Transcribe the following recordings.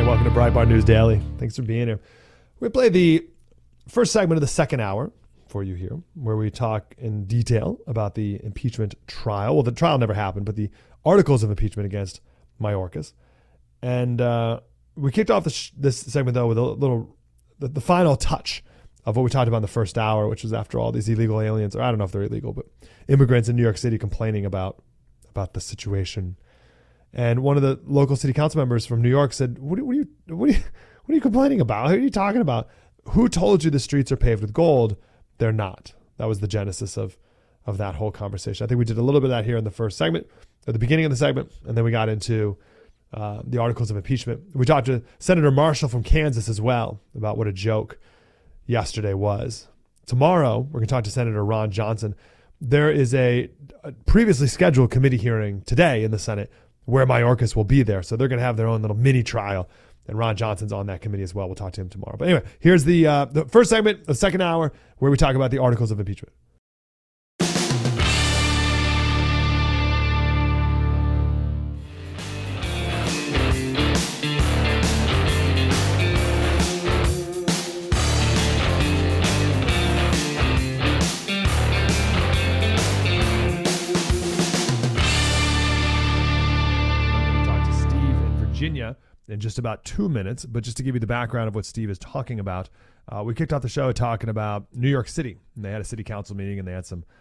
Welcome to Breitbart News Daily. Thanks for being here. We play the first segment of the second hour for you here, where we talk in detail about the impeachment trial. Well, the trial never happened, but the articles of impeachment against Mayorkas. And we kicked off this segment, though, with a little, the final touch of what we talked about in the first hour, which was after all these illegal aliens, or I don't know if they're illegal, but immigrants in New York City complaining about the situation. And one of the local city council members from New York said, what are you complaining about? Who are you talking about? Who told you the streets are paved with gold? They're not. That was the genesis of that whole conversation. I think we did a little bit of that here in the first segment, at the beginning of the segment, and then we got into the articles of impeachment. We talked to Senator Marshall from Kansas as well about what a joke yesterday was. Tomorrow, we're going to talk to Senator Ron Johnson. There is a previously scheduled committee hearing today in the Senate where Mayorkas will be there. So they're going to have their own little mini trial. And Ron Johnson's on that committee as well. We'll talk to him tomorrow. But anyway, here's the first segment, the second hour, where we talk about the articles of impeachment. Virginia in just about 2 minutes, but just to give you the background of what Steve is talking about, we kicked off the show talking about New York City, and they had a city council meeting, and they had some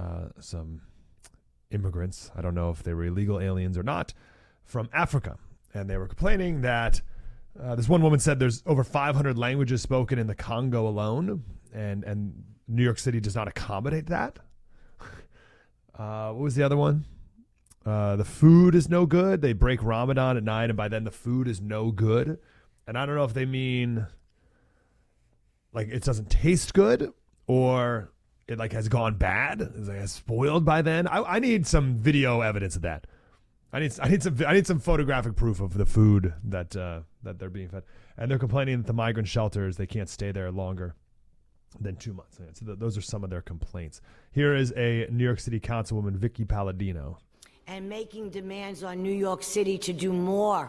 immigrants, I don't know if they were illegal aliens or not, from Africa, and they were complaining that this one woman said there's over 500 languages spoken in the Congo alone, and New York City does not accommodate that. What was the other one? The food is no good. They break Ramadan at 9, and by then the food is no good. And I don't know if they mean like it doesn't taste good or it like has gone bad, is like has spoiled by then. I need some video evidence of that. I need some photographic proof of the food that they're being fed. And they're complaining that the migrant shelters, they can't stay there longer than 2 months. So those are some of their complaints. Here is a New York City Councilwoman, Vicky Palladino. And making demands on New York City to do more.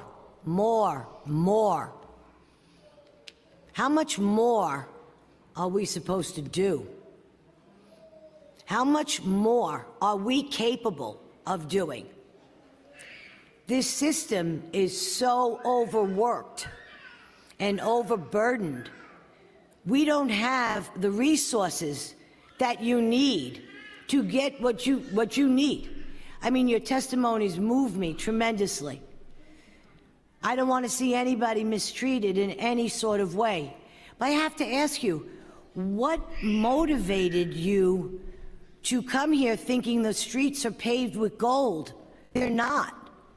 How much more are we supposed to do? How much more are we capable of doing? This system is so overworked and overburdened. We don't have the resources that you need to get what you need. I mean, your testimonies move me tremendously. I don't want to see anybody mistreated in any sort of way. But I have to ask you, what motivated you to come here thinking the streets are paved with gold? They're not.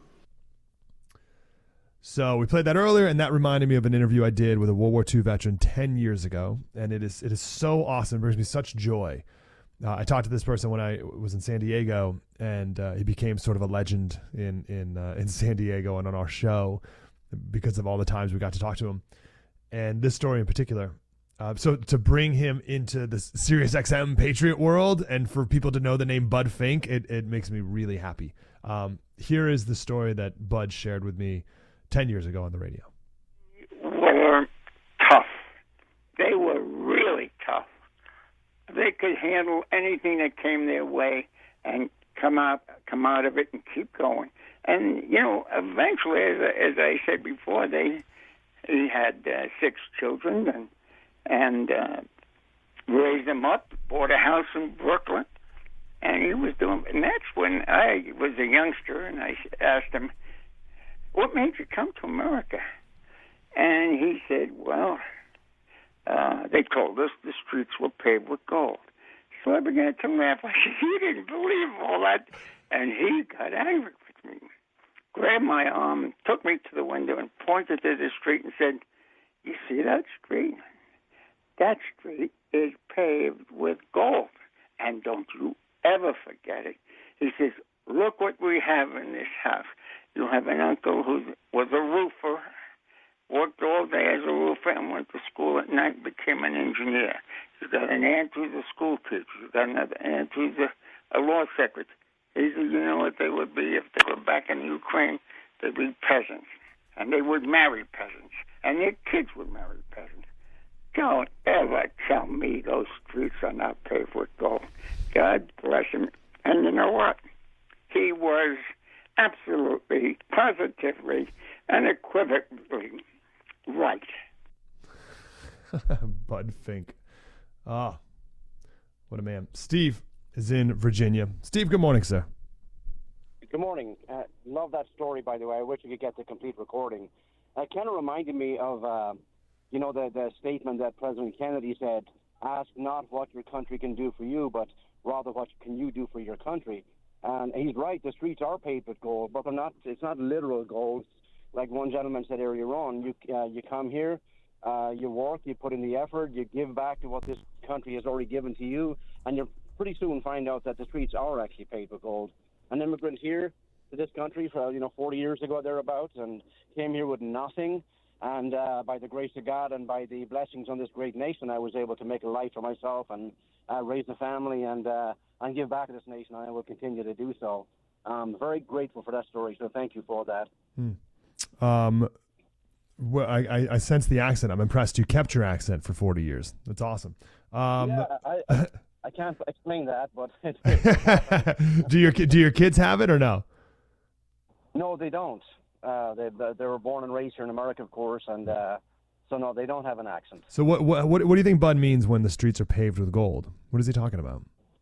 So we played that earlier, and that reminded me of an interview I did with a World War II veteran 10 years ago. And it is so awesome. It brings me such joy. I talked to this person when I was in San Diego, and he became sort of a legend in San Diego and on our show because of all the times we got to talk to him. And this story in particular. So to bring him into the SiriusXM Patriot world and for people to know the name Bud Fink, it makes me really happy. Here is the story that Bud shared with me 10 years ago on the radio. Were tough. They were really tough. They could handle anything that came their way and come out of it and keep going. And, you know, eventually, as I said before, he had 6 children and raised them up, bought a house in Brooklyn, and he was doing. And that's when I was a youngster, and I asked him, "What made you come to America?" And he said, "Well, they told us the streets were paved with gold." So I began to laugh. I said, "You didn't believe all that." And he got angry with me, grabbed my arm, took me to the window and pointed to the street and said, "You see that street? That street is paved with gold. And don't you ever forget it." He says, "Look what we have in this house. You have an uncle who was a roofer, worked all day as a roofer and went to school at night, became an engineer. You got an aunt who's a school teacher. You got another aunt who's a law secretary." He said, "You know what they would be if they were back in Ukraine? They'd be peasants, and they would marry peasants." and their kids would marry peasants. Don't ever tell me those streets are not paved with gold. God bless him. And you know what? He was absolutely, positively, unequivocally right. Bud Fink. Ah, what a man. Steve is in Virginia. Steve, good morning, sir. Good morning. Love that story, by the way. I wish we could get the complete recording. It kind of reminded me of, the statement that President Kennedy said, ask not what your country can do for you, but rather what can you do for your country. And he's right, the streets are paved with gold, but it's not literal gold. Like one gentleman said earlier on, you come here, you work, you put in the effort, you give back to what this country has already given to you, and you'll pretty soon find out that the streets are actually paved with gold. An immigrant here to this country for 40 years ago thereabouts, and came here with nothing. And by the grace of God and by the blessings on this great nation, I was able to make a life for myself and raise a family and give back to this nation. And I will continue to do so. I'm very grateful for that story. So thank you for that. Well, I sense the accent. I'm impressed. You kept your accent for 40 years. That's awesome. I can't explain that, but do your kids have it or no? No, they don't. They were born and raised here in America, of course, and so no, they don't have an accent. So what do you think Bud means when the streets are paved with gold? What is he talking about?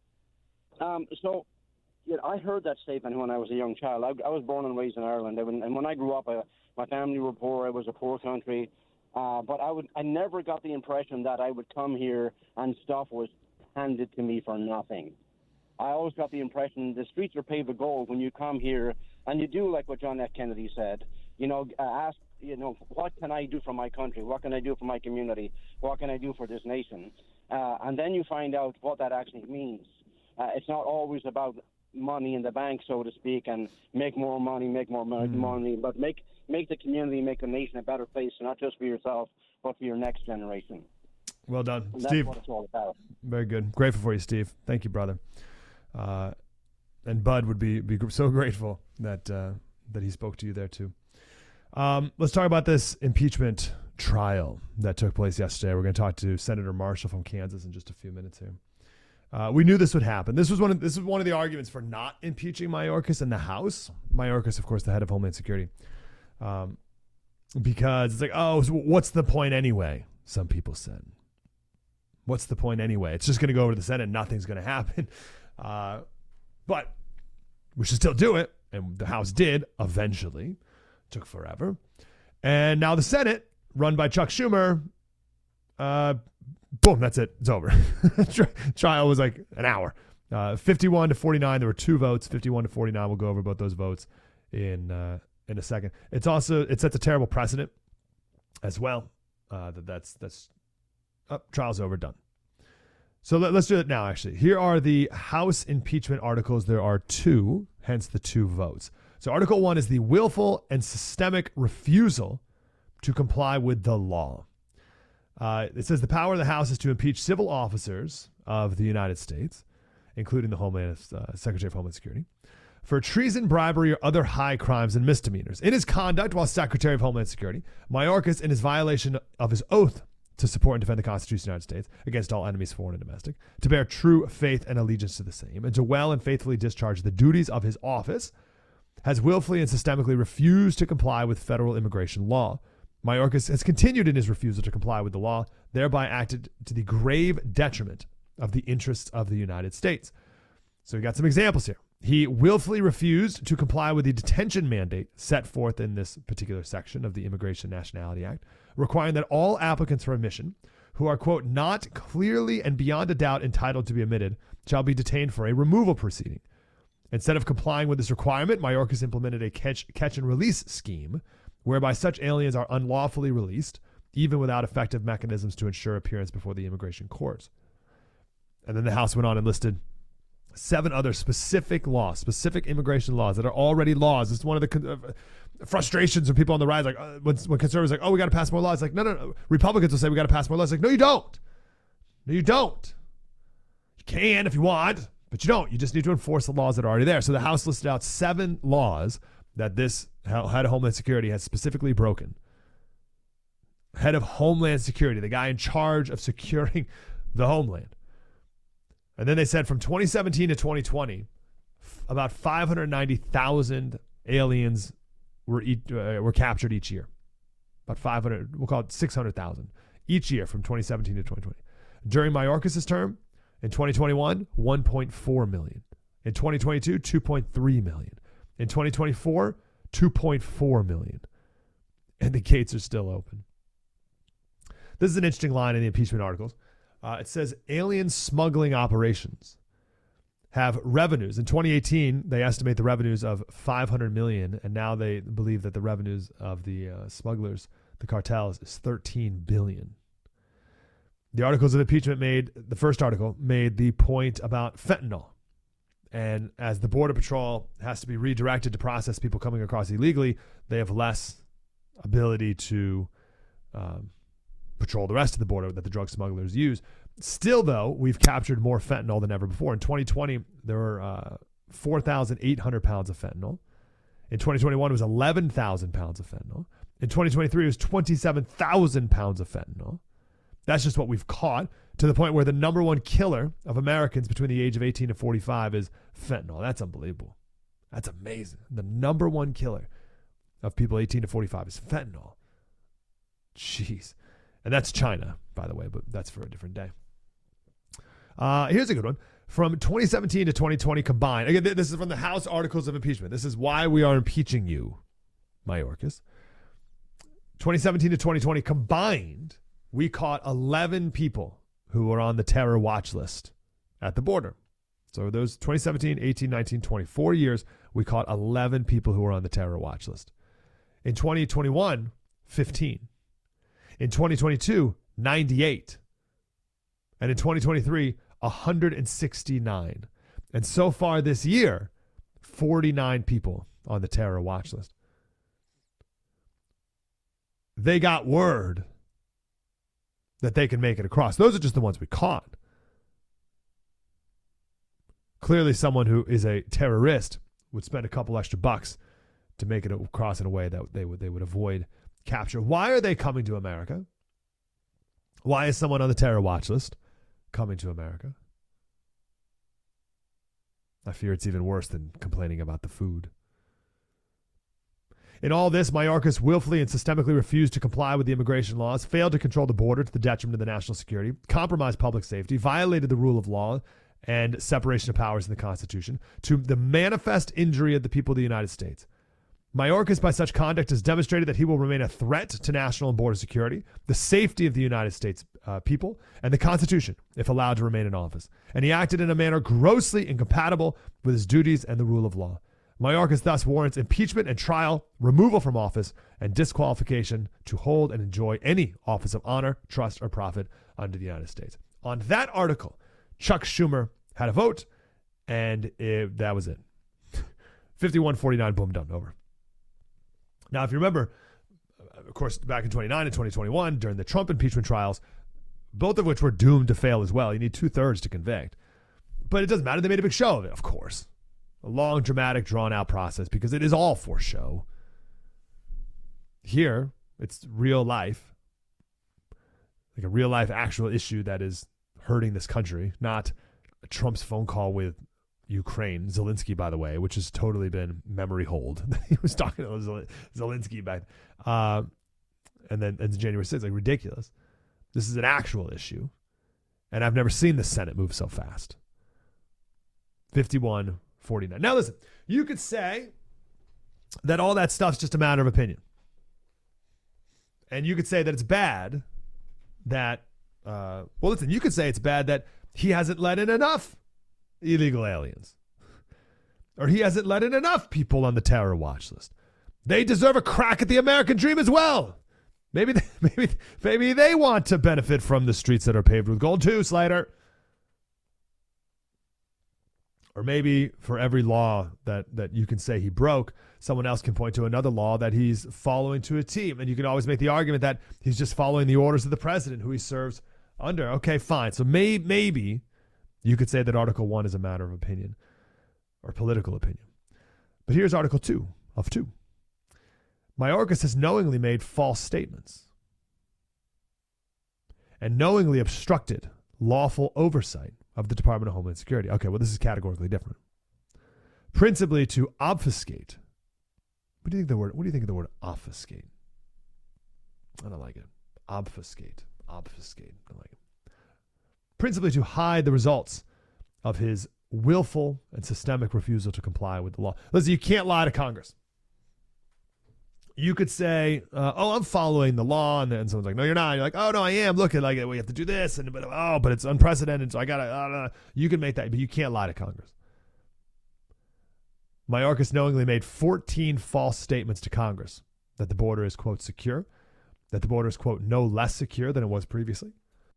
I heard that statement when I was a young child. I was born and raised in Ireland, and when I grew up, my family were poor. It was a poor country, but I never got the impression that I would come here and stuff was handed to me for nothing. I always got the impression the streets are paved with gold when you come here and you do like what John F. Kennedy said. Ask, what can I do for my country? What can I do for my community? What can I do for this nation? And then you find out what that actually means. It's not always about money in the bank, so to speak, and make more money, but make the community, make the nation a better place, not just for yourself, but for your next generation. Well done, and Steve. That's what it's all about. Very good. Grateful for you, Steve. Thank you, brother. And Bud would be so grateful that he spoke to you there too. Let's talk about this impeachment trial that took place yesterday. We're going to talk to Senator Marshall from Kansas in just a few minutes here. We knew this would happen. This was one of the arguments for not impeaching Mayorkas in the House. Mayorkas, of course, the head of Homeland Security, because it's like, so what's the point anyway? Some people said. What's the point anyway? It's just going to go over to the Senate. Nothing's going to happen. But we should still do it. And the House did eventually. Took forever. And now the Senate, run by Chuck Schumer, boom, that's it. It's over. Trial was like an hour. 51-49. There were 2 votes. 51-49. We'll go over both those votes in a second. It sets a terrible precedent as well. Trial's over, done. So let's do it now, actually. Here are the House impeachment articles. There are 2, hence the 2 votes. So Article 1 is the willful and systemic refusal to comply with the law. It says the power of the House is to impeach civil officers of the United States, including the Secretary of Homeland Security, for treason, bribery, or other high crimes and misdemeanors. In his conduct while Secretary of Homeland Security, Mayorkas, in his violation of his oath to support and defend the Constitution of the United States against all enemies, foreign and domestic, to bear true faith and allegiance to the same, and to well and faithfully discharge the duties of his office, has willfully and systemically refused to comply with federal immigration law. Mayorkas has continued in his refusal to comply with the law, thereby acted to the grave detriment of the interests of the United States. So we got some examples here. He willfully refused to comply with the detention mandate set forth in this particular section of the Immigration Nationality Act, requiring that all applicants for admission who are, quote, not clearly and beyond a doubt entitled to be admitted shall be detained for a removal proceeding. Instead of complying with this requirement, Mayorkas implemented a catch and release scheme whereby such aliens are unlawfully released, even without effective mechanisms to ensure appearance before the immigration courts. And then the House went on and listed 7 other specific immigration laws that are already laws. It's one of the frustrations of people on the right, like when conservatives are like, we got to pass more laws. Like, no. Republicans will say we got to pass more laws. Like, no, you don't. You can if you want, but you don't. You just need to enforce the laws that are already there. So the House listed out 7 laws that this head of Homeland Security has specifically broken. head of Homeland Security, the guy in charge of securing the homeland. And then they said from 2017 to 2020, about 590,000 aliens were captured each year. About 500, we'll call it 600,000 each year from 2017 to 2020. During Mayorkas' term, in 2021, 1.4 million. In 2022, 2.3 million. In 2024, 2.4 million. And the gates are still open. This is an interesting line in the impeachment articles. It says alien smuggling operations have revenues. In 2018, they estimate the revenues of 500 million, and now they believe that the revenues of the smugglers, the cartels, is 13 billion. The articles of impeachment the first article made the point about fentanyl. And as the Border Patrol has to be redirected to process people coming across illegally, they have less ability to patrol the rest of the border that the drug smugglers use. Still, though, we've captured more fentanyl than ever before. In 2020, there were 4,800 pounds of fentanyl. In 2021, it was 11,000 pounds of fentanyl. In 2023, it was 27,000 pounds of fentanyl. That's just what we've caught, to the point where the number one killer of Americans between the age of 18 and 45 is fentanyl. That's unbelievable. That's amazing. The number one killer of people 18 to 45 is fentanyl. Jeez. And that's China, by the way, but that's for a different day. Here's a good one. From 2017 to 2020 combined. Again, this is from the House Articles of Impeachment. This is why we are impeaching you, Mayorkas. 2017 to 2020 combined, we caught 11 people who were on the terror watch list at the border. So those 2017, 18, 19, 20, 4 years, we caught 11 people who were on the terror watch list. In 2021, 15. In 2022, 98. And in 2023, 169. And so far this year, 49 people on the terror watch list. They got word that they can make it across. Those are just the ones we caught. Clearly, someone who is a terrorist would spend a couple extra bucks to make it across in a way that they would avoid capture. Why are they coming to America? Why is someone on the terror watch list coming to America? I fear it's even worse than complaining about the food. In all this, Mayorkas willfully and systemically refused to comply with the immigration laws, failed to control the border to the detriment of the national security, compromised public safety, violated the rule of law and separation of powers in the Constitution, to the manifest injury of the people of the United States. Mayorkas, by such conduct, has demonstrated that he will remain a threat to national and border security, the safety of the United States people, and the Constitution, if allowed to remain in office. And he acted in a manner grossly incompatible with his duties and the rule of law. Mayorkas thus warrants impeachment and trial, removal from office, and disqualification to hold and enjoy any office of honor, trust, or profit under the United States. On that article, Chuck Schumer had a vote, and that was it. 51-49, boom, done, over. Now, if you remember, of course, back in 2009 and 2021, during the Trump impeachment trials, both of which were doomed to fail as well. You need 2/3 to convict. But it doesn't matter. They made a big show of it, of course. A long, dramatic, drawn-out process because it is all for show. Here, it's real life. Like a real-life actual issue that is hurting this country, not Trump's phone call with Ukraine, Zelensky, by the way, which has totally been memory hold. He was talking to Zelensky back, and then January 6th, like ridiculous. This is an actual issue, and I've never seen the Senate move so fast. 51-49. Now listen, you could say that all that stuff's just a matter of opinion, and you could say that it's bad that. You could say it's bad that he hasn't let in enough illegal aliens, or he hasn't let in enough people on the terror watch list. They deserve a crack at the American dream as well. Maybe they want to benefit from the streets that are paved with gold too, Slater. Or maybe for every law that you can say he broke, someone else can point to another law that he's following to a T. And you can always make the argument that he's just following the orders of the president who he serves under. Okay, fine. So maybe you could say that Article 1 is a matter of opinion or political opinion. But here's Article 2 of 2. Mayorkas has knowingly made false statements. and knowingly obstructed lawful oversight of the Department of Homeland Security. Okay, well, this is categorically different. Principally to obfuscate. What do you think of the word obfuscate? I don't like it. Obfuscate. I like it. Principally to hide the results of his willful and systemic refusal to comply with the law. Listen, you can't lie to Congress. You could say, I'm following the law. And then someone's like, no, you're not. You're like, oh, no, I am. Look, we have to do this. But it's unprecedented. So I got to, you can make that, but you can't lie to Congress. Mayorkas knowingly made 14 false statements to Congress that the border is, quote, secure, that the border is, quote, no less secure than it was previously,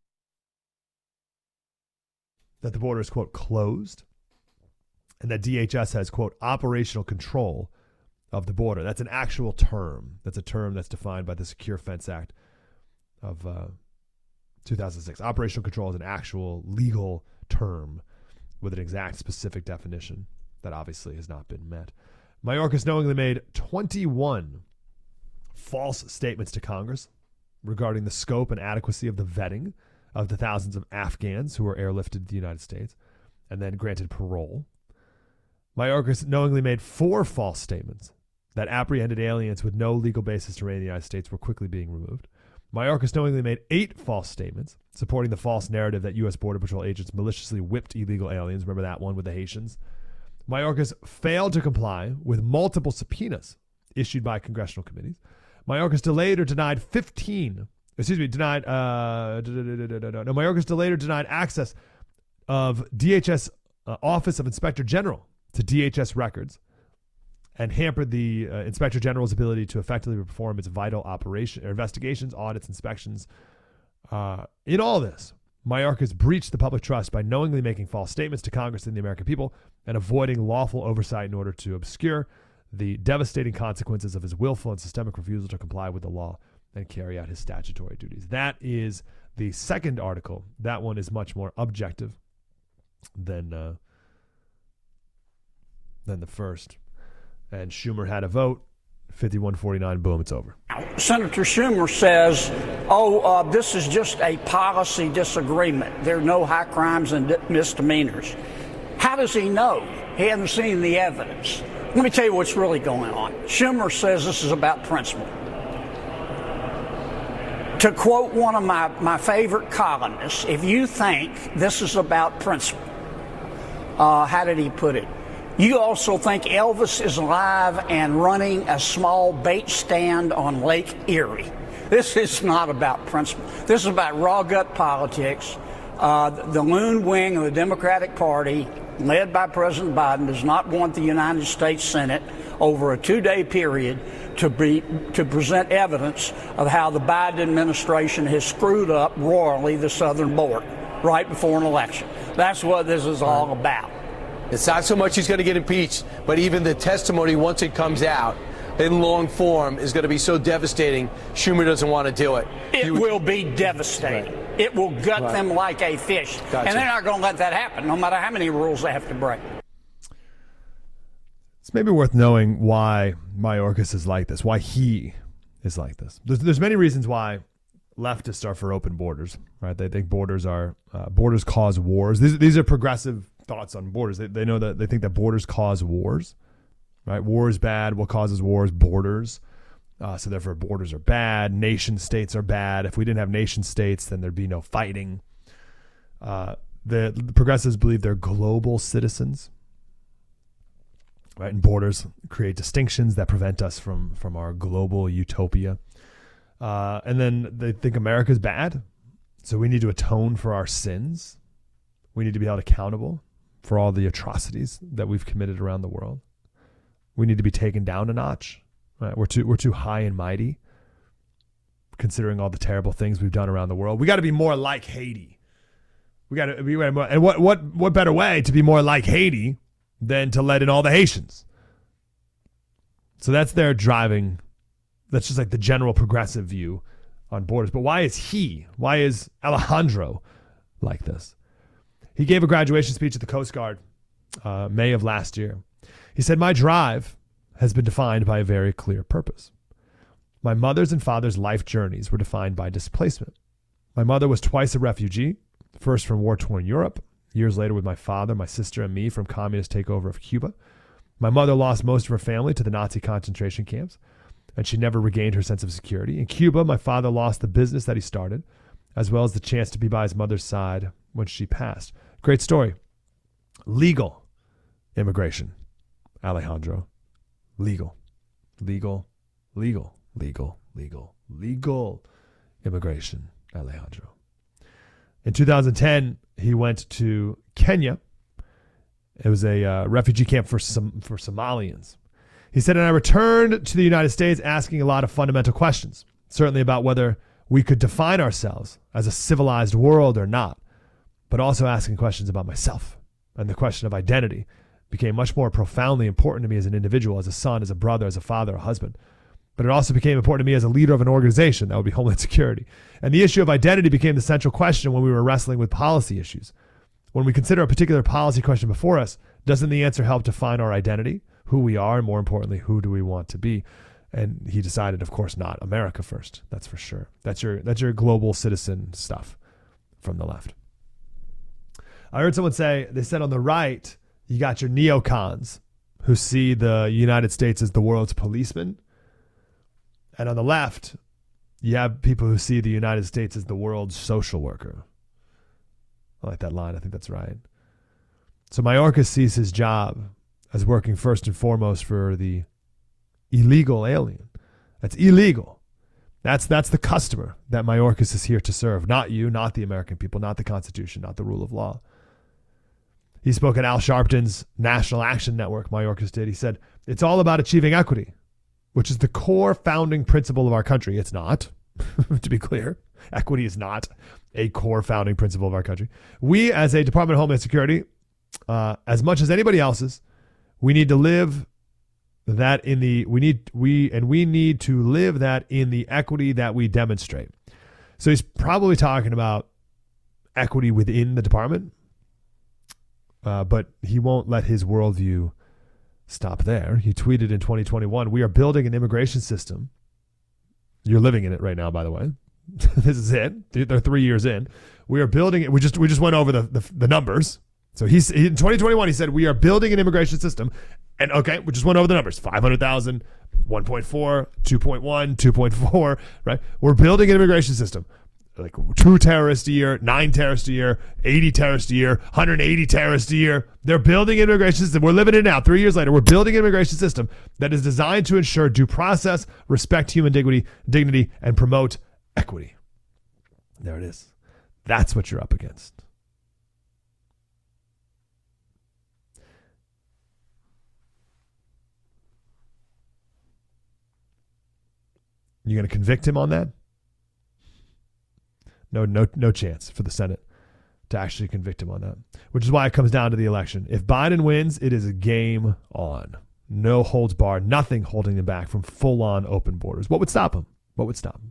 that the border is, quote, closed, and that DHS has, quote, operational control of the border. That's an actual term. That's a term that's defined by the Secure Fence Act of 2006. Operational control is an actual legal term with an exact specific definition that obviously has not been met. Mayorkas knowingly made 21 false statements to Congress regarding the scope and adequacy of the vetting of the thousands of Afghans who were airlifted to the United States and then granted parole. Mayorkas knowingly made 4 false statements that apprehended aliens with no legal basis to remain in the United States were quickly being removed. Mayorkas knowingly made 8 false statements supporting the false narrative that U.S. Border Patrol agents maliciously whipped illegal aliens. Remember that one with the Haitians? Mayorkas failed to comply with multiple subpoenas issued by congressional committees. Mayorkas delayed or denied Mayorkas delayed or denied access of DHS Office of Inspector General to DHS records and hampered the Inspector General's ability to effectively perform its vital investigations, audits, inspections. In all this, Mayorkas breached the public trust by knowingly making false statements to Congress and the American people and avoiding lawful oversight in order to obscure the devastating consequences of his willful and systemic refusal to comply with the law and carry out his statutory duties. That is the second article. That one is much more objective than the first. And Schumer had a vote. 51-49, boom, it's over. Senator Schumer says, this is just a policy disagreement. There are no high crimes and misdemeanors. How does he know? He hasn't seen the evidence. Let me tell you what's really going on. Schumer says this is about principle. To quote one of my favorite columnists, if you think this is about principle, how did he put it? You also think Elvis is alive and running a small bait stand on Lake Erie. This is not about principle. This is about raw gut politics. The loon wing of the Democratic Party, led by President Biden, does not want the United States Senate over a 2-day period to present evidence of how the Biden administration has screwed up royally the southern border right before an election. That's what this is all about. It's not so much he's going to get impeached, but even the testimony, once it comes out in long form, is going to be so devastating, Schumer doesn't want to do it. It will be devastating. Right. It will gut them like a fish. Gotcha. And they're not going to let that happen, no matter how many rules they have to break. It's maybe worth knowing why Mayorkas is like this, why he is like this. There's many reasons why leftists are for open borders, right? They think borders cause wars. These are progressive thoughts on borders. They know that they think that borders cause wars, right? War is bad. What causes wars? Borders. So therefore borders are bad. Nation states are bad. If we didn't have nation states, then there'd be no fighting. The progressives believe they're global citizens, right? And borders create distinctions that prevent us from our global utopia. And then they think America's bad. So we need to atone for our sins. We need to be held accountable for all the atrocities that we've committed around the world. We need to be taken down a notch. Right? We're too high and mighty, considering all the terrible things we've done around the world. We got to be more like Haiti. We got to be more. And what better way to be more like Haiti than to let in all the Haitians? So that's their driving. That's just like the general progressive view on borders. But why is Alejandro like this? He gave a graduation speech at the Coast Guard May of last year. He said, "My drive has been defined by a very clear purpose. My mother's and father's life journeys were defined by displacement. My mother was twice a refugee, first from war-torn Europe, years later with my father, my sister, and me from communist takeover of Cuba. My mother lost most of her family to the Nazi concentration camps, and she never regained her sense of security. In Cuba, my father lost the business that he started, as well as the chance to be by his mother's side when she passed. Great story. Legal immigration, Alejandro. Legal immigration, Alejandro. In 2010, he went to Kenya. It was a refugee camp for Somalians. He said, and I returned to the United States asking a lot of fundamental questions, certainly about whether we could define ourselves as a civilized world or not, but also asking questions about myself. And the question of identity became much more profoundly important to me as an individual, as a son, as a brother, as a father, a husband. But it also became important to me as a leader of an organization, that would be Homeland Security. And the issue of identity became the central question when we were wrestling with policy issues. When we consider a particular policy question before us, doesn't the answer help define our identity, who we are, and more importantly, who do we want to be? And he decided, of course, not America first. That's for sure. That's your global citizen stuff from the left. I heard someone say, they said on the right, you got your neocons who see the United States as the world's policeman. And on the left, you have people who see the United States as the world's social worker. I like that line. I think that's right. So Mayorkas sees his job as working first and foremost for the illegal alien. That's illegal. That's the customer that Mayorkas is here to serve. Not you, not the American people, not the Constitution, not the rule of law. He spoke at Al Sharpton's National Action Network, Mayorkas did. He said, it's all about achieving equity, which is the core founding principle of our country. It's not, to be clear. Equity is not a core founding principle of our country. We, as a Department of Homeland Security, as much as anybody else's, we need to live that in the we need to live that in the equity that we demonstrate. So he's probably talking about equity within the department, but he won't let his worldview stop there. He tweeted in 2021, "We are building an immigration system." You're living in it right now, by the way. This is it. They're 3 years in. We are building it. We just went over the numbers. So in 2021, he said, we are building an immigration system. And okay, we just went over the numbers. 500,000, 1.4, 2.1, 2.4, right? We're building an immigration system. Like 2 terrorists a year, 9 terrorists a year, 80 terrorists a year, 180 terrorists a year. They're building an immigration system. We're living it now. 3 years later, we're building an immigration system that is designed to ensure due process, respect human dignity, and promote equity. There it is. That's what you're up against. You're going to convict him on that? No chance for the Senate to actually convict him on that, which is why it comes down to the election. If Biden wins, it is a game on. No holds barred, nothing holding him back from full-on open borders. What would stop him? What would stop him?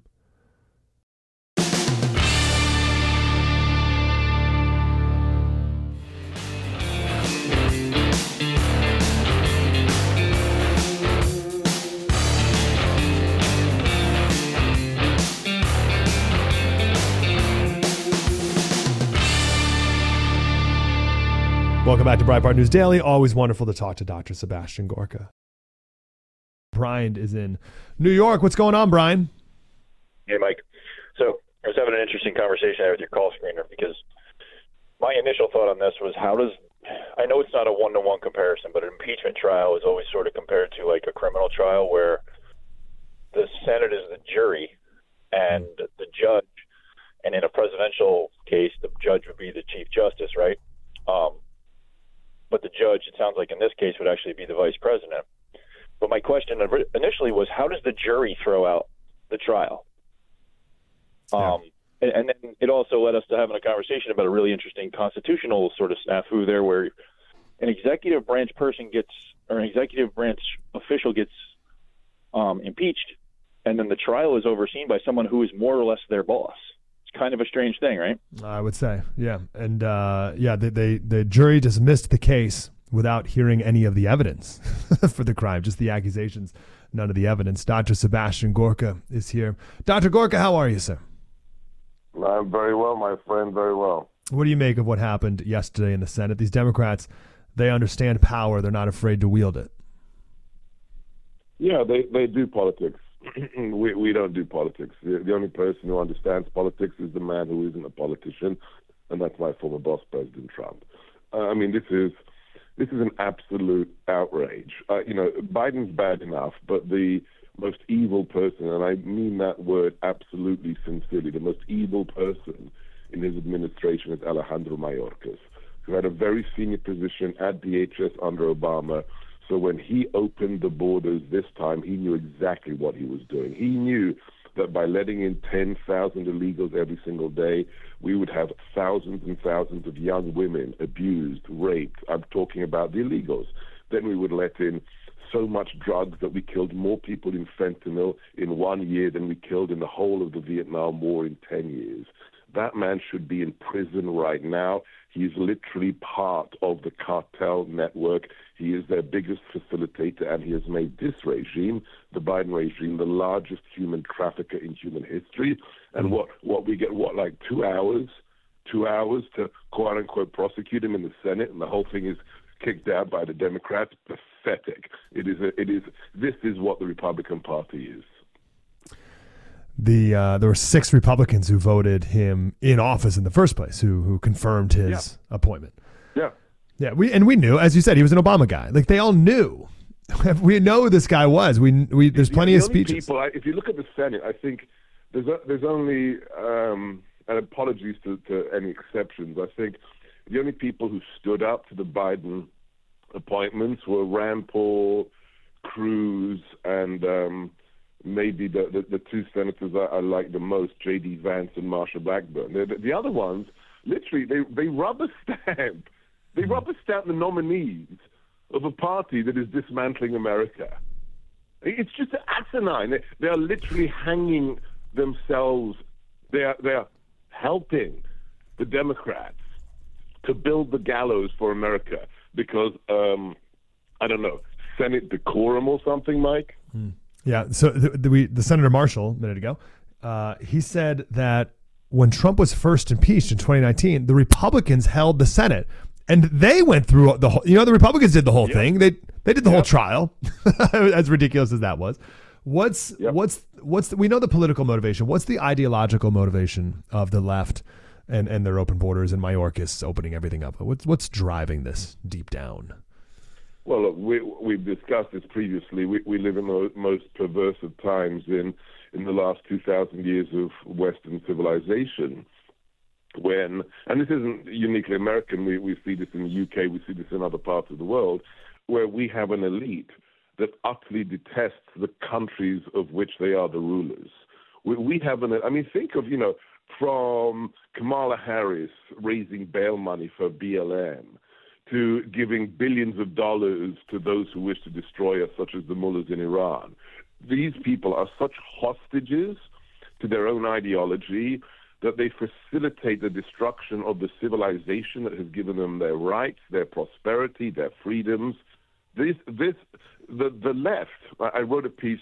Welcome back to Breitbart News Daily. Always wonderful to talk to Dr. Sebastian Gorka. Brian is in New York. What's going on, Brian? Hey, Mike. So I was having an interesting conversation with your call screener because my initial thought on this was I know it's not a one-to-one comparison, but an impeachment trial is always sort of compared to like a criminal trial where the Senate is the jury and the judge, and in a presidential case, the judge would be the Chief Justice, right? But the judge, it sounds like in this case, would actually be the vice president. But my question initially was, how does the jury throw out the trial? And then it also led us to having a conversation about a really interesting constitutional sort of snafu there, where an executive branch an executive branch official gets impeached, and then the trial is overseen by someone who is more or less their boss. Kind of a strange thing, right? I would say, yeah. And the jury dismissed the case without hearing any of the evidence for the crime, just the accusations, none of the evidence. Dr. Sebastian Gorka is here. Dr. Gorka, how are you, sir? I'm very well, my friend, very well. What do you make of what happened yesterday in the Senate? These Democrats, they understand power. They're not afraid to wield it. Yeah, they do politics. we don't do politics. The only person who understands politics is the man who isn't a politician, and that's my former boss, President Trump. I mean, this is an absolute outrage. Biden's bad enough, but the most evil person, and I mean that word absolutely sincerely, the most evil person in his administration is Alejandro Mayorkas, who had a very senior position at DHS under Obama. So when he opened the borders this time, he knew exactly what he was doing. He knew that by letting in 10,000 illegals every single day, we would have thousands and thousands of young women abused, raped. I'm talking about the illegals. Then we would let in so much drugs that we killed more people in fentanyl in 1 year than we killed in the whole of the Vietnam War in 10 years. That man should be in prison right now. He's literally part of the cartel network. He is their biggest facilitator, and he has made this regime, the Biden regime, the largest human trafficker in human history. And what we get, like 2 hours to quote-unquote prosecute him in the Senate, and the whole thing is kicked out by the Democrats. Pathetic. This is what the Republican Party is. There were 6 Republicans who voted him in office in the first place, who confirmed his appointment. Yeah. We knew, as you said, he was an Obama guy. Like, they all knew. We know who this guy was. There's plenty of speeches. People, if you look at the Senate, I think there's only and apologies to any exceptions. I think the only people who stood up to the Biden appointments were Rand Paul, Cruz, and maybe the 2 senators I like the most, J.D. Vance and Marsha Blackburn. The other ones, literally, they rubber stamp. They rubber stamp the nominees of a party that is dismantling America. It's just asinine. They are literally hanging themselves. They are helping the Democrats to build the gallows for America because, I don't know, Senate decorum or something, Mike? Yeah, so the Senator Marshall, a minute ago, he said that when Trump was first impeached in 2019, the Republicans held the Senate, and they went through the whole, the Republicans did the whole thing. They did the whole trial, as ridiculous as that was. We know the political motivation. What's the ideological motivation of the left and their open borders and Mayorkas opening everything up? What's driving this deep down? Well, look, we've discussed this previously. We live in the most perverse of times in the last 2,000 years of Western civilization. And this isn't uniquely American, we see this in the UK, we see this in other parts of the world, where we have an elite that utterly detests the countries of which they are the rulers. We have think of, from Kamala Harris raising bail money for BLM, to giving billions of dollars to those who wish to destroy us, such as the mullahs in Iran. These people are such hostages to their own ideology that they facilitate the destruction of the civilization that has given them their rights, their prosperity, their freedoms. The left, I wrote a piece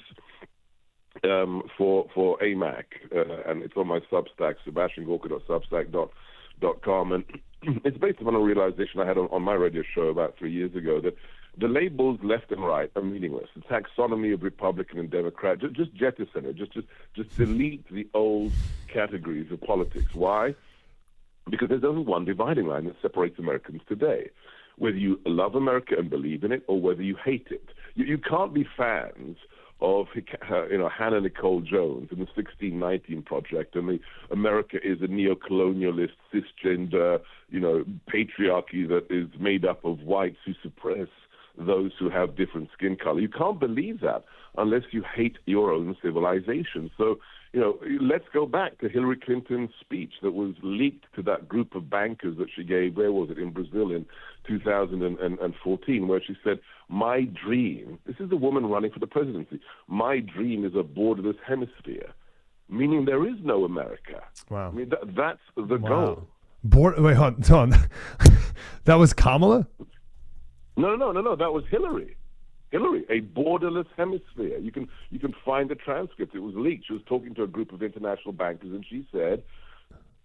for AMAC, and it's on my Substack, sebastiangorka.substack.com, and it's based on a realization I had on my radio show about 3 years ago that the labels left and right are meaningless. The taxonomy of Republican and Democrat, just jettison it, just delete the old categories of politics. Why? Because there's only one dividing line that separates Americans today. Whether you love America and believe in it, or whether you hate it. You can't be fans of Hannah Nicole Jones and the 1619 Project, and the America is a neo-colonialist, cisgender, patriarchy that is made up of whites who suppress those who have different skin color. You can't believe that unless you hate your own civilization. So, let's go back to Hillary Clinton's speech that was leaked to that group of bankers that she gave, where was it, in Brazil in 2014, where she said, my dream, this is the woman running for the presidency, my dream is a borderless hemisphere, meaning there is no America. Wow. I mean, that's the goal. Wait, hold on. That was Kamala? No, that was Hillary. Hillary, a borderless hemisphere. You can find the transcript. It was leaked. She was talking to a group of international bankers, and she said,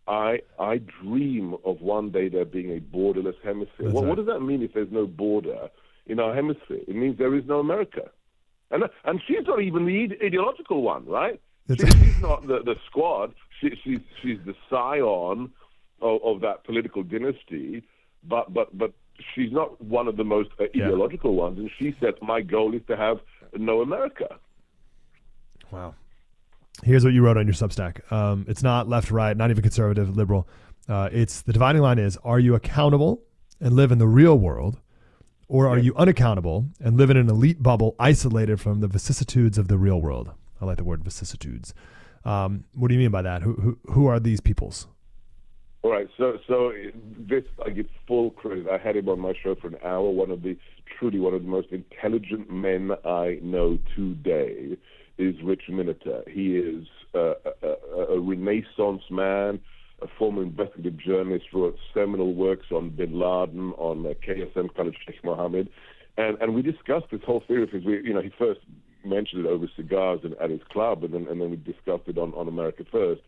I dream of one day there being a borderless hemisphere. What does that mean if there's no border in our hemisphere? It means there is no America. And she's not even the ideological one, right? She's not the squad. She's the scion of that political dynasty, but she's not one of the most ideological ones. And she said, my goal is to have no America. Wow. Here's what you wrote on your Substack. It's not left, right, not even conservative, liberal. It's the dividing line is, are you accountable and live in the real world, or are you unaccountable and live in an elite bubble isolated from the vicissitudes of the real world? I like the word vicissitudes. What do you mean by that? Who are these peoples? All right, so this, I give full credit. I had him on my show for an hour, truly one of the most intelligent men I know today is Rich Miniter. He is a Renaissance man, a former investigative journalist, wrote seminal works on bin Laden, on KSM, Khalid Sheikh Mohammed, and we discussed this whole theory of his. He first mentioned it over cigars and at his club, and then we discussed it on America First.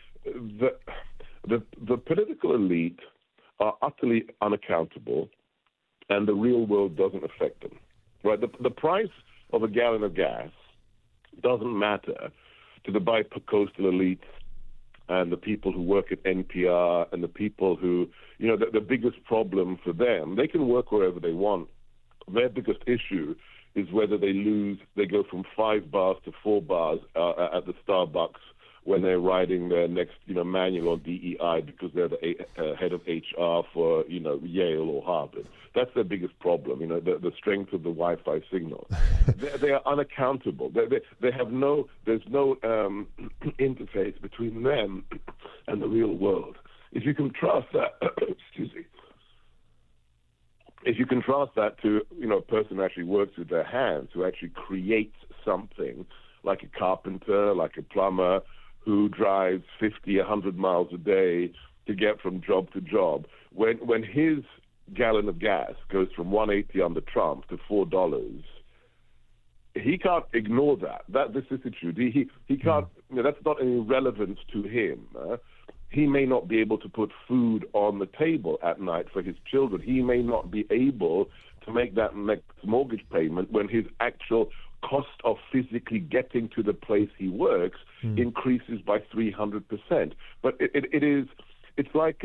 The political elite are utterly unaccountable, and the real world doesn't affect them. Right? The price of a gallon of gas doesn't matter to the bi-coastal elites and the people who work at NPR and the people who, the biggest problem for them, they can work wherever they want. Their biggest issue is whether they go from 5 bars to 4 bars at the Starbucks when they're writing their next, manual on DEI because they're the head of HR for, Yale or Harvard. That's their biggest problem, the strength of the Wi-Fi signal. They are unaccountable. They have there's no interface between them and the real world. If you contrast that, excuse me, if you contrast that to, a person who actually works with their hands, who actually creates something, like a carpenter, like a plumber, who drives 50, 100 miles a day to get from job to job, when his gallon of gas goes from $1.80 under Trump to $4, he can't ignore that vicissitude. He can't, that's not any relevance to him. He may not be able to put food on the table at night for his children. He may not be able to make that next mortgage payment when his actual cost of physically getting to the place he works increases by 300%. But it's like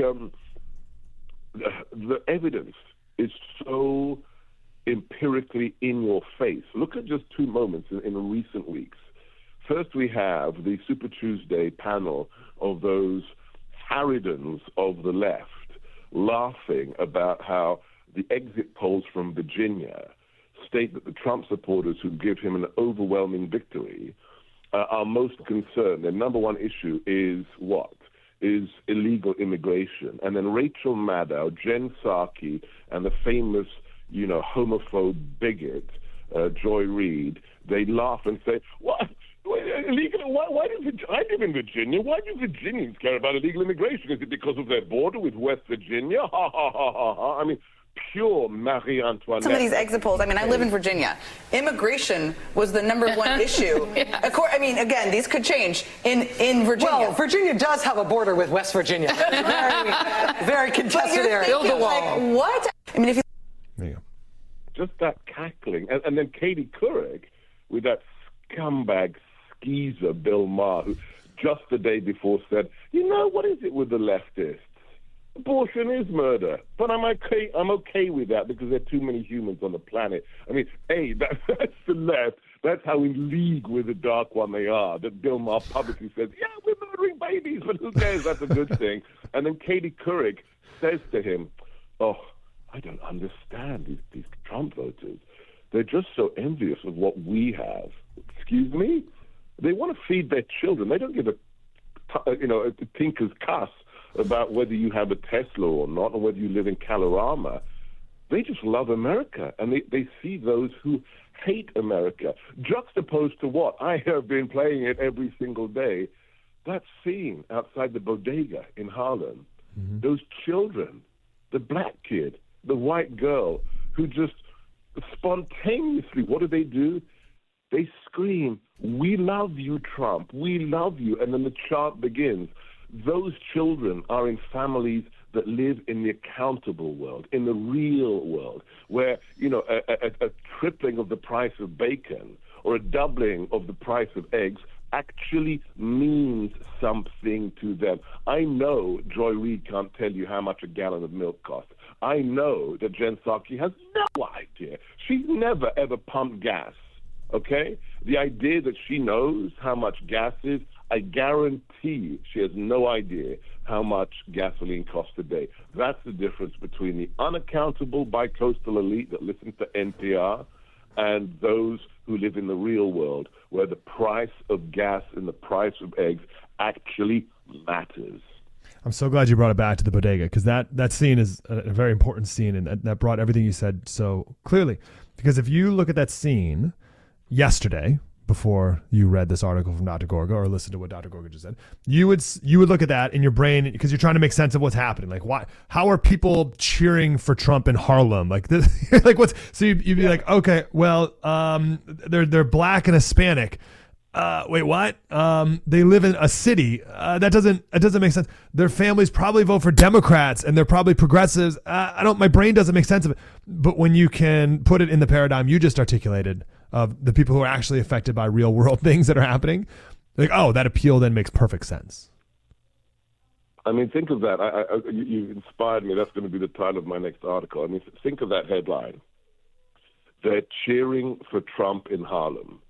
the evidence is so empirically in your face. Look at just 2 moments in recent weeks. First, we have the Super Tuesday panel of those harridans of the left laughing about how the exit polls from Virginia state that the Trump supporters who give him an overwhelming victory are most concerned. Their number one issue is what? Is illegal immigration. And then Rachel Maddow, Jen Psaki, and the famous, homophobe bigot, Joy Reid, they laugh and say, what? Illegal? Why I live in Virginia. Why do Virginians care about illegal immigration? Is it because of their border with West Virginia? Ha, ha, ha, ha, ha. I mean, pure Marie Antoinette. Some of these exit polls, I live in Virginia. Immigration was the number one issue. Yes. Again, these could change in Virginia. Well, Virginia does have a border with West Virginia. Very contested area. Build the wall. Like, what? If you... There you go. Just that cackling. And then Katie Couric with that scumbag skeezer Bill Maher, who just the day before said, what is it with the leftists? Abortion is murder, but I'm okay with that because there are too many humans on the planet. That's the left. That's how in league with the dark one they are. That Bill Maher publicly says, yeah, we're murdering babies, but who cares? That's a good thing. And then Katie Couric says to him, oh, I don't understand these Trump voters. They're just so envious of what we have. Excuse me? They want to feed their children. They don't give a tinker's cuss about whether you have a Tesla or not, or whether you live in Kalorama. They just love America, and they see those who hate America. Juxtaposed to what? I have been playing it every single day. That scene outside the bodega in Harlem, those children, the black kid, the white girl, who just spontaneously, what do? They scream, we love you, Trump, we love you. And then the chant begins. those children are in families that live in the accountable world, in the real world, where, a tripling of the price of bacon or a doubling of the price of eggs actually means something to them. I know Joy Reid can't tell you how much a gallon of milk costs. I know that Jen Psaki has no idea. She's never, ever pumped gas, okay? The idea that she knows how much gas is, I guarantee she has no idea how much gasoline costs a day. That's the difference between the unaccountable bi-coastal elite that listens to NPR and those who live in the real world, where the price of gas and the price of eggs actually matters. I'm so glad you brought it back to the bodega, because that scene is a very important scene, and that brought everything you said so clearly. Because if you look at that scene yesterday, before you read this article from Dr. Gorga or listened to what Dr. Gorga just said, you would look at that in your brain because you're trying to make sense of what's happening. Like, why? How are people cheering for Trump in Harlem? Like this, like what's? So you'd be like, okay, well, they're black and Hispanic. Wait, what? They live in a city. That doesn't make sense. Their families probably vote for Democrats and they're probably progressives. My brain doesn't make sense of it. But when you can put it in the paradigm you just articulated of the people who are actually affected by real world things that are happening, like, oh, that appeal then makes perfect sense. I mean, think of that. You inspired me. That's going to be the title of my next article. I mean, think of that headline. They're cheering for Trump in Harlem.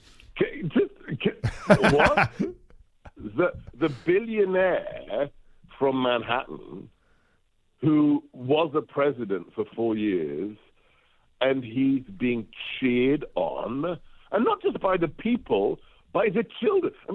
What? The billionaire from Manhattan who was a president for 4 years, and he's being cheered on, and not just by the people, by the children. I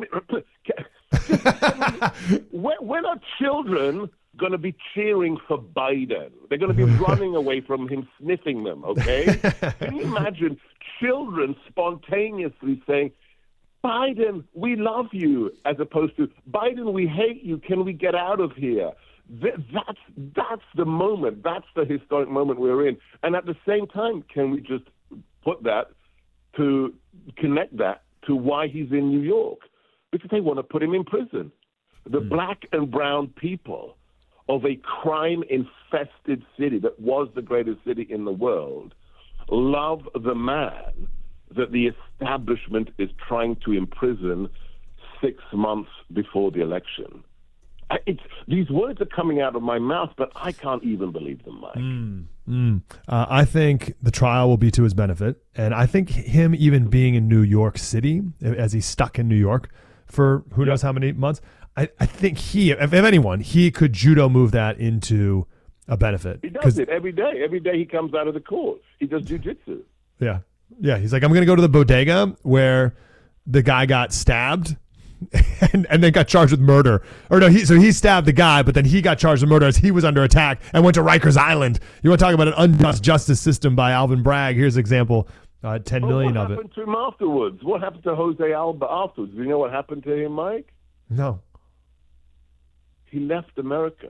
mean, when are children going to be cheering for Biden? They're going to be running away from him, sniffing them, okay? Can you imagine children spontaneously saying, Biden, we love you, as opposed to, Biden, we hate you, can we get out of here? That's the moment. That's the historic moment we're in. And at the same time, can we just connect that to why he's in New York? Because they want to put him in prison. The black and brown people of a crime-infested city that was the greatest city in the world love the man that the establishment is trying to imprison 6 months before the election. These words are coming out of my mouth, but I can't even believe them, Mike. I think the trial will be to his benefit, and I think him even being in New York City, as he's stuck in New York for who knows how many months, I think if anyone, he could judo move that into a benefit. He does it every day. Every day he comes out of the court, he does jujitsu. Yeah. He's like, I'm going to go to the bodega where the guy got stabbed and then got charged with murder. Or no, he stabbed the guy, but then he got charged with murder as he was under attack and went to Rikers Island. You want to talk about an unjust justice system by Alvin Bragg? Here's an example, 10 million of it. What happened to him afterwards? What happened to Jose Alba afterwards? Do you know what happened to him, Mike? No. He left America.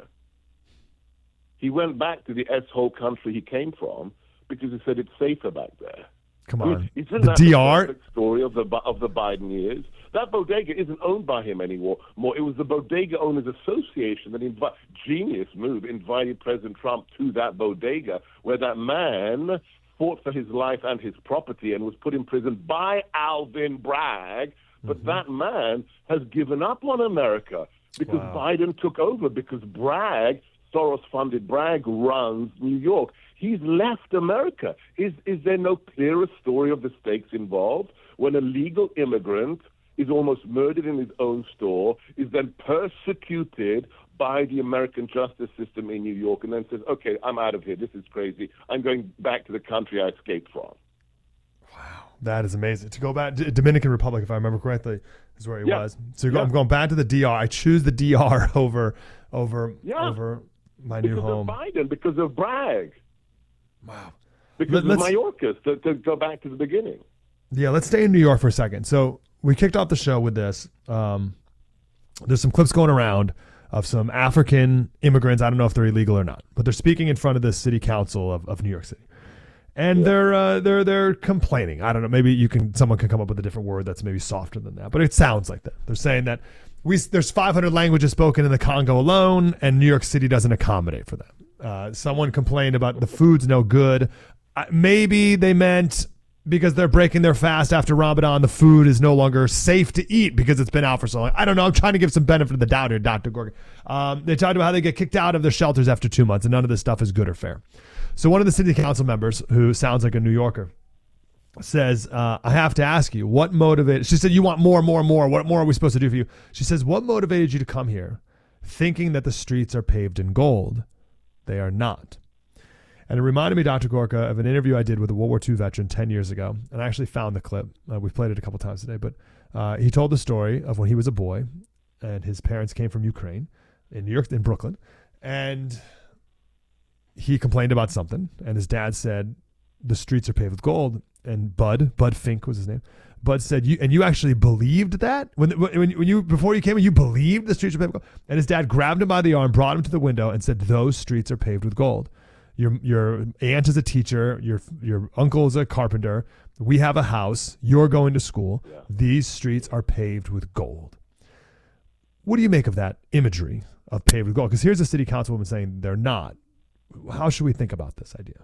He went back to the S-hole country he came from because he said it's safer back there. Come on. Isn't the that DR? the perfect story of the Biden years? That bodega isn't owned by him anymore. It was the Bodega Owners Association that genius move, invited President Trump to that bodega where that man fought for his life and his property and was put in prison by Alvin Bragg. But that man has given up on America because Biden took over, because Bragg, Soros-funded Bragg, runs New York. He's left America. Is there no clearer story of the stakes involved when a legal immigrant is almost murdered in his own store, is then persecuted by the American justice system in New York, and then says, okay, I'm out of here. This is crazy. I'm going back to the country I escaped from. Wow. That is amazing. To go back to Dominican Republic, if I remember correctly, is where he was. So I'm going back to the DR. I choose the DR over my new home. Because of Biden, because of Bragg. Wow. Because of Mayorkas, to go back to the beginning. Yeah, let's stay in New York for a second. So we kicked off the show with this. There's some clips going around of some African immigrants. I don't know if they're illegal or not, but they're speaking in front of the city council of New York City. And they're complaining. I don't know. Maybe someone can come up with a different word that's maybe softer than that. But it sounds like that. They're saying that there's 500 languages spoken in the Congo alone, and New York City doesn't accommodate for them. Someone complained about the food's no good. Maybe they meant because they're breaking their fast after Ramadan, the food is no longer safe to eat because it's been out for so long. I don't know. I'm trying to give some benefit of the doubt here, Dr. Gorka. They talked about how they get kicked out of their shelters after 2 months, and none of this stuff is good or fair. So one of the city council members, who sounds like a New Yorker, says, I have to ask you, what motivated... She said, you want more. What more are we supposed to do for you? She says, what motivated you to come here thinking that the streets are paved in gold? They are not. And it reminded me, Dr. Gorka, of an interview I did with a World War II veteran 10 years ago. And I actually found the clip. We've played it a couple times today. But he told the story of when he was a boy and his parents came from Ukraine in New York, in Brooklyn. And he complained about something. And his dad said, the streets are paved with gold. And Bud Fink was his name. Bud said, you actually believed that? When you before you came in, you believed the streets are paved with gold? And his dad grabbed him by the arm, brought him to the window, and said, those streets are paved with gold. Your aunt is a teacher. Your uncle is a carpenter. We have a house. You're going to school. Yeah. These streets are paved with gold. What do you make of that imagery of paved with gold? Because here's a city councilwoman saying they're not. How should we think about this idea?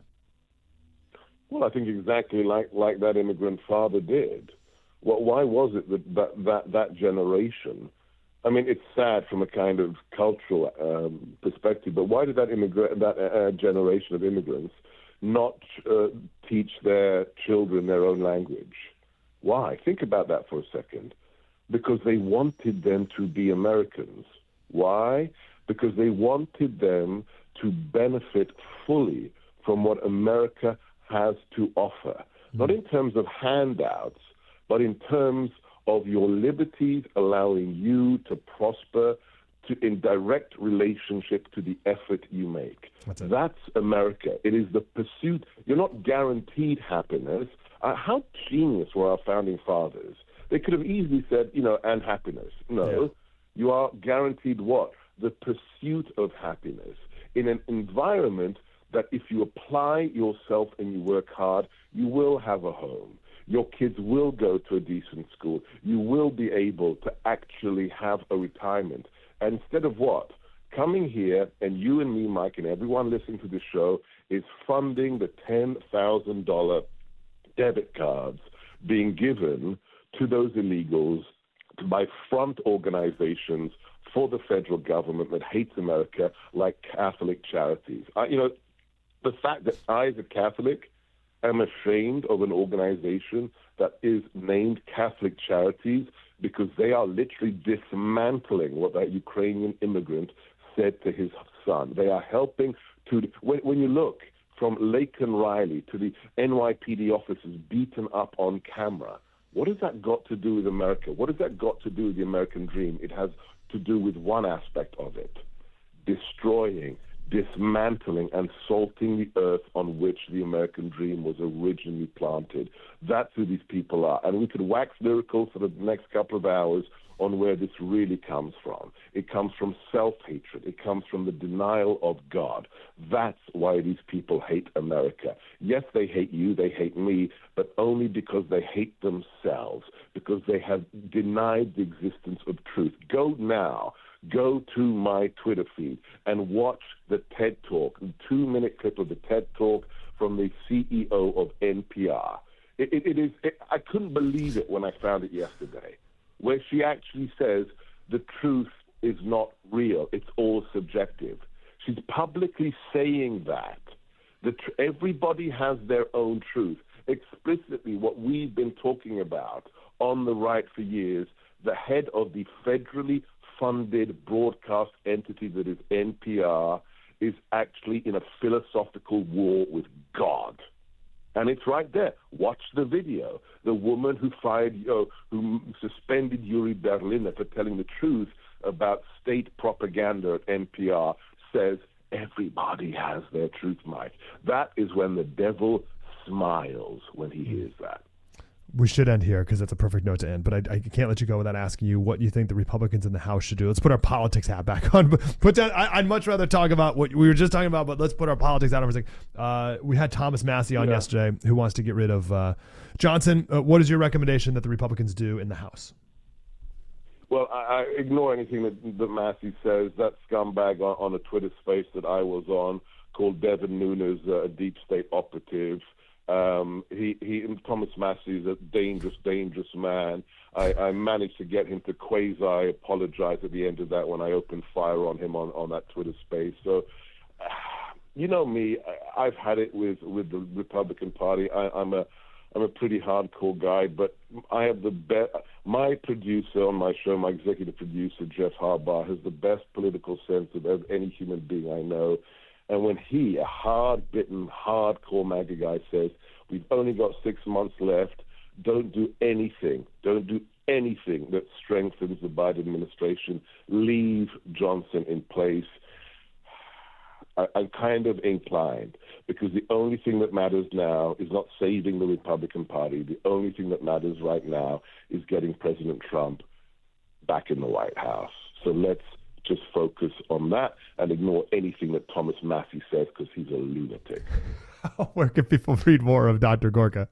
Well, I think exactly like that immigrant father did. Well, why was it that generation? I mean, it's sad from a kind of cultural perspective, but why did that generation of immigrants not teach their children their own language? Why? Think about that for a second. Because they wanted them to be Americans. Why? Because they wanted them to benefit fully from what America has to offer. Not in terms of handouts, but in terms of your liberties, allowing you to prosper in direct relationship to the effort you make. That's America. It is the pursuit. You're not guaranteed happiness. How genius were our founding fathers? They could have easily said, and happiness. No, You are guaranteed what? The pursuit of happiness in an environment that if you apply yourself and you work hard, you will have a home. Your kids will go to a decent school. You will be able to actually have a retirement. And instead of what? Coming here, and you and me, Mike, and everyone listening to this show is funding the $10,000 debit cards being given to those illegals by front organizations for the federal government that hates America, like Catholic charities. The fact that I, as a Catholic, am ashamed of an organization that is named Catholic Charities because they are literally dismantling what that Ukrainian immigrant said to his son. They are helping to, when you look from Laken Riley to the NYPD officers beaten up on camera, what has that got to do with America? What has that got to do with the American dream? It has to do with one aspect of it, destroying, dismantling and salting the earth on which the American dream was originally planted. That's who these people are. And we could wax lyrical for the next couple of hours on where this really comes from. It comes from self-hatred. It comes from the denial of God. That's why these people hate America. Yes, they hate you, they hate me, but only because they hate themselves, because they have denied the existence of truth. Go now. Go to my Twitter feed and watch the TED Talk, the 2-minute clip of the TED Talk from the CEO of NPR. I couldn't believe it when I found it yesterday, where she actually says the truth is not real. It's all subjective. She's publicly saying that. Everybody has their own truth. Explicitly, what we've been talking about on the right for years, the head of the federally funded broadcast entity that is NPR is actually in a philosophical war with God. And it's right there. Watch the video. The woman who who suspended Yuri Berliner for telling the truth about state propaganda at NPR says everybody has their truth, Mike. That is when the devil smiles when he hears that. We should end here because that's a perfect note to end. But I can't let you go without asking you what you think the Republicans in the House should do. Let's put our politics hat back on. I'd much rather talk about what we were just talking about, but let's put our politics hat on for a second. We had Thomas Massie on yesterday who wants to get rid of Johnson. What is your recommendation that the Republicans do in the House? Well, I ignore anything that Massey says. That scumbag on a Twitter space that I was on called Devin Nunes a deep state operative. Thomas Massey is a dangerous, dangerous man. I managed to get him to quasi-apologize at the end of that when I opened fire on him on that Twitter space. So, you know me, I've had it with the Republican Party. I'm a pretty hardcore guy, but I have the best. My producer on my show, my executive producer, Jeff Harbaugh, has the best political sense of any human being I know. And when he, a hard-bitten, hardcore MAGA guy, says, we've only got 6 months left, don't do anything. Don't do anything that strengthens the Biden administration. Leave Johnson in place. I'm kind of inclined, because the only thing that matters now is not saving the Republican Party. The only thing that matters right now is getting President Trump back in the White House. So let's just focus on that and ignore anything that Thomas Massey says, because he's a lunatic. Where can people read more of Dr. Gorka?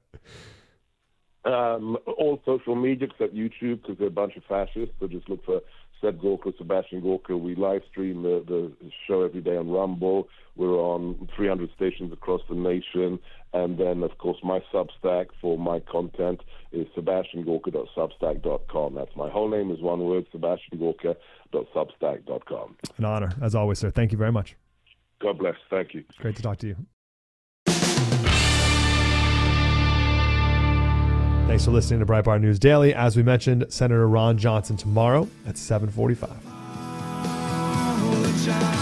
All social media except YouTube, because they're a bunch of fascists. So just look for Seb Gorka, Sebastian Gorka. We live stream the show every day on Rumble. We're on 300 stations across the nation. And then, of course, my Substack for my content is sebastiangorka.substack.com. That's my whole name is one word, sebastiangorka.substack.com. An honor, as always, sir. Thank you very much. God bless. Thank you. Great to talk to you. Thanks for listening to Breitbart News Daily. As we mentioned, Senator Ron Johnson tomorrow at 7:45.